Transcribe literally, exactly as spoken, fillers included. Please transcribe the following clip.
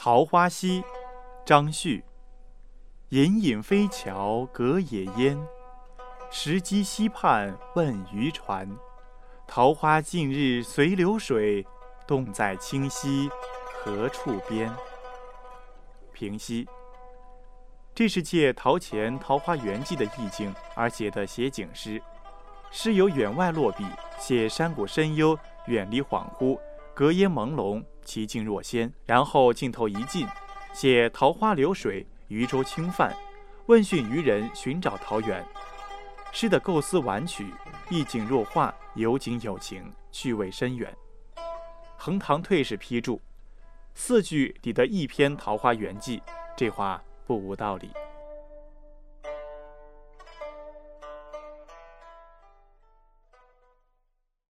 桃花溪，张旭。隐隐飞桥隔野烟，石矶溪畔问渔船。桃花尽日随流水，洞在清溪何处边？平溪，这是借陶潜《桃花源记》的意境而写的写景诗。诗由远外落笔，写山谷深幽，远离恍惚，隔烟朦胧，其境若仙。然后镜头一近，写桃花流水，渔舟轻泛，问讯渔人寻找桃源。诗的构思婉曲，意境若画，有景有情，趣味深远。横塘退士批注：四句抵得一篇《桃花源记》，这话不无道理。